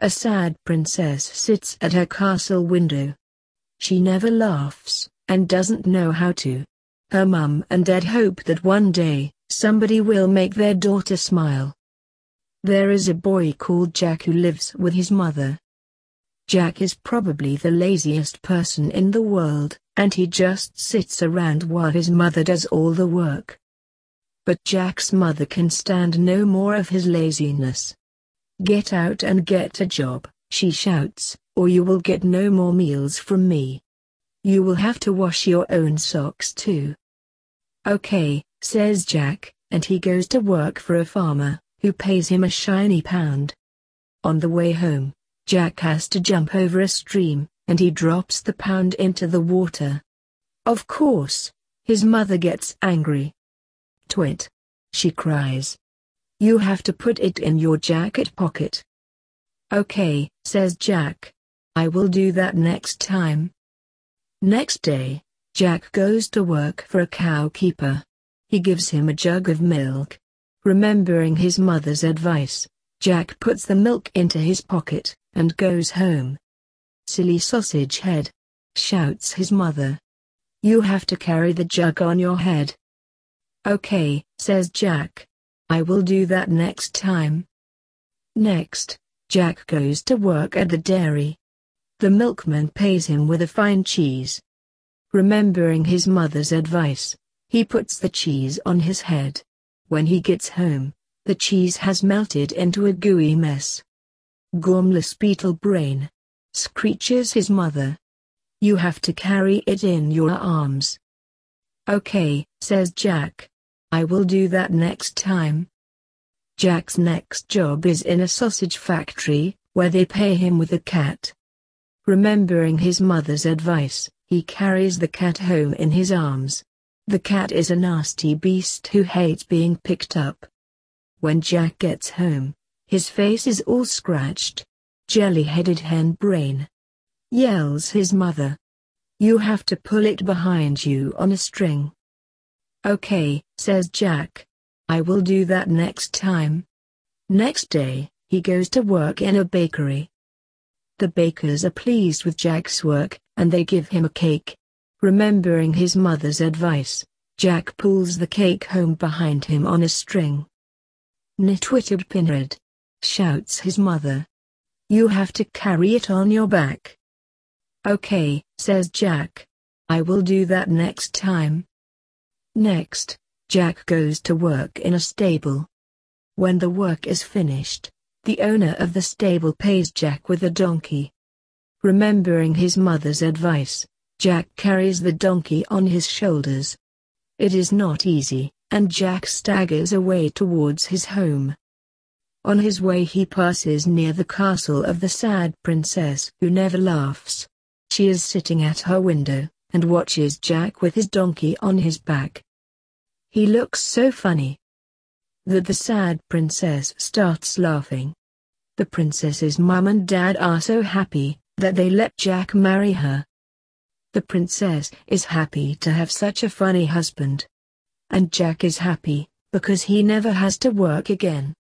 A sad princess sits at her castle window. She never laughs, and doesn't know how to. Her mum and dad hope that one day, somebody will make their daughter smile. There is a boy called Jack who lives with his mother. Jack is probably the laziest person in the world, and he just sits around while his mother does all the work. But Jack's mother can stand no more of his laziness. "Get out and get a job," she shouts, "or you will get no more meals from me. You will have to wash your own socks too." "Okay," says Jack, and he goes to work for a farmer, who pays him a shiny pound. On the way home, Jack has to jump over a stream, and he drops the pound into the water. Of course, his mother gets angry. "Twit!" she cries. "You have to put it in your jacket pocket." "Okay," says Jack. "I will do that next time." Next day, Jack goes to work for a cowkeeper. He gives him a jug of milk. Remembering his mother's advice, Jack puts the milk into his pocket, and goes home. "Silly sausage head!" shouts his mother. "You have to carry the jug on your head." "Okay," says Jack. "I will do that next time." Next, Jack goes to work at the dairy. The milkman pays him with a fine cheese. Remembering his mother's advice, he puts the cheese on his head. When he gets home, the cheese has melted into a gooey mess. "Gormless beetle brain!" screeches his mother. "You have to carry it in your arms." "Okay," says Jack. "I will do that next time." Jack's next job is in a sausage factory, where they pay him with a cat. Remembering his mother's advice, he carries the cat home in his arms. The cat is a nasty beast who hates being picked up. When Jack gets home, his face is all scratched. "Jelly-headed hen brain!" yells his mother. "You have to pull it behind you on a string." "Okay," says Jack. "I will do that next time." Next day, he goes to work in a bakery. The bakers are pleased with Jack's work, and they give him a cake. Remembering his mother's advice, Jack pulls the cake home behind him on a string. "Nitwitted pinhead!" shouts his mother. "You have to carry it on your back." "Okay," says Jack. "I will do that next time." Next, Jack goes to work in a stable. When the work is finished, the owner of the stable pays Jack with a donkey. Remembering his mother's advice, Jack carries the donkey on his shoulders. It is not easy, and Jack staggers away towards his home. On his way he passes near the castle of the sad princess who never laughs. She is sitting at her window, and watches Jack with his donkey on his back. He looks so funny that the sad princess starts laughing. The princess's mum and dad are so happy that they let Jack marry her. The princess is happy to have such a funny husband. And Jack is happy because he never has to work again.